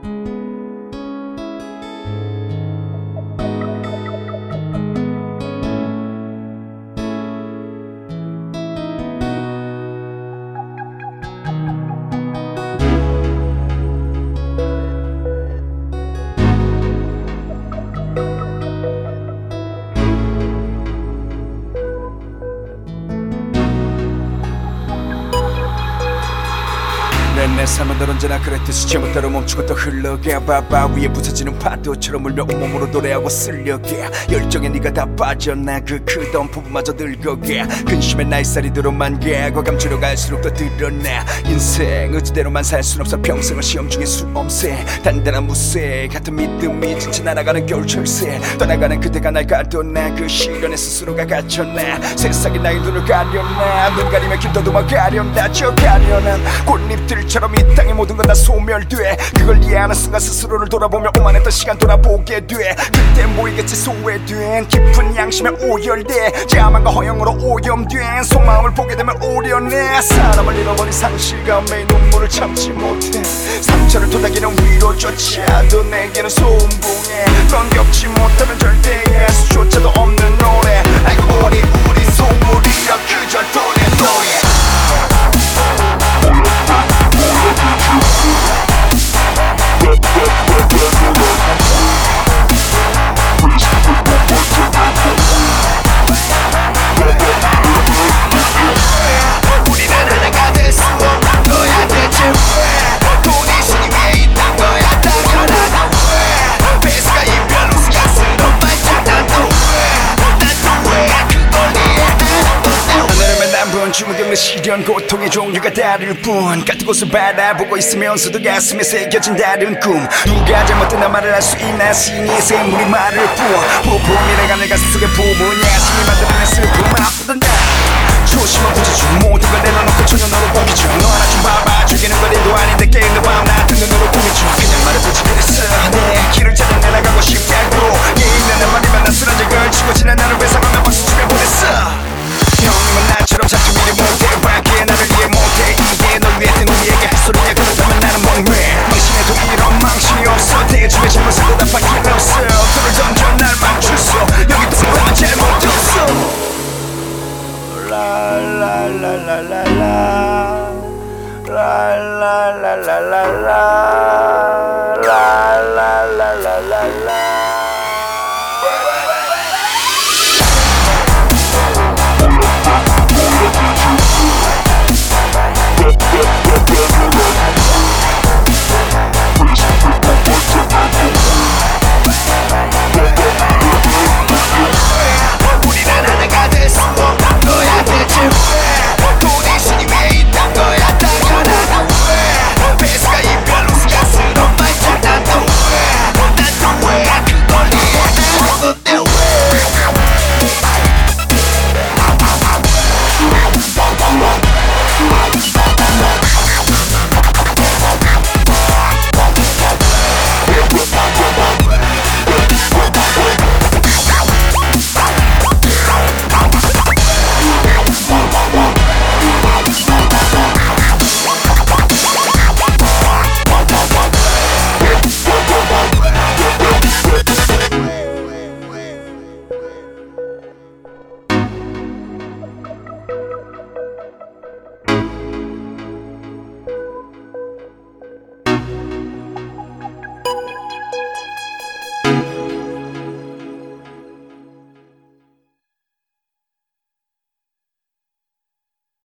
내 삶은 늘 언제나 그랬듯이 제멋대로 멈추고 또 흘러가 바바 위에 부서지는 파도처럼 울며 온몸으로 노래하고 쓸려가 열정에 네가 다 빠져나 그 크던 부분마저 늙어가 근심에 나의 살이 들어만 가고 감추려 갈수록 더 드러나 인생 의지대로만 살 순 없어 평생을 시험 중에 수험생 단단한 무쇠 같은 믿음이 지쳐 날아가는 겨울철새 떠나가는 그대가 날 가둬나 그 시련에 스스로가 갇혀나 세상이 나의 눈을 가려나 눈 가리며 길도 도망가려나 저 가려는 꽃잎들처럼 이 땅의 모든 건 다 소멸돼 그걸 이해하는 순간 스스로를 돌아보며 오만했던 시간 돌아보게 돼 그때 모이겠지 소외된 깊은 양심에 오열돼 자만과 허영으로 오염된 속마음을 보게 되면 오려내 사람을 잃어버린 상실감에 눈물을 참지 못해 상처를 토닥이는 위로조차도 내게는 소음공해 넌 겪지 못하는 절대의 수조차도 없는 노래 알고 보니 우리 소물이여 그저 돈의 노예 우리는 하나가 될 수 없는 거야 대체 왜 돈이 신이 위에 있단 거야 당연하다 왜 배수가 이별 우스갯소리로 발전한 너왜난또왜 그걸 이해하는 하늘은 한번 주문 겪는 시련 고통의 종류가 다를 뿐 같은 곳을 바라보고 있으면서도 가슴에 새겨진 다른 꿈 누가 잘못됐나 말을 할 수 있나 신의 샘물이 말을 부어 부품이라 가는 가슴 속에 부문 야심이 만들어낸 슬픔 아프던 날 조심한 부지중 모든 걸 내려놓고 전혀 너를 보기 중 너 하나 좀 봐봐 죽이는 건 일도 아닌데 깨는 밤 같은 눈으로 꾸미 중 그냥 말을 붙이게 됐어 내 길을 찾아 내려가고 싶다고 얘 있는 내 말이면 난 쓰러져 걸치고 지난 나를 회상하며 박수 치며 보냈어 형님은 나처럼 작정일이 못해 밖에 나를 이해 못해 이게 널 위해 든 우리에게 할 소리야 그렇다면 나는 멍해 망신에도 이런 망신이 없어 대중의 잘못을 다 바뀔 없어 돌을 던져 날 멈췄어 여기 또 사람은 잘못했어 라라라라라라 라라라라라라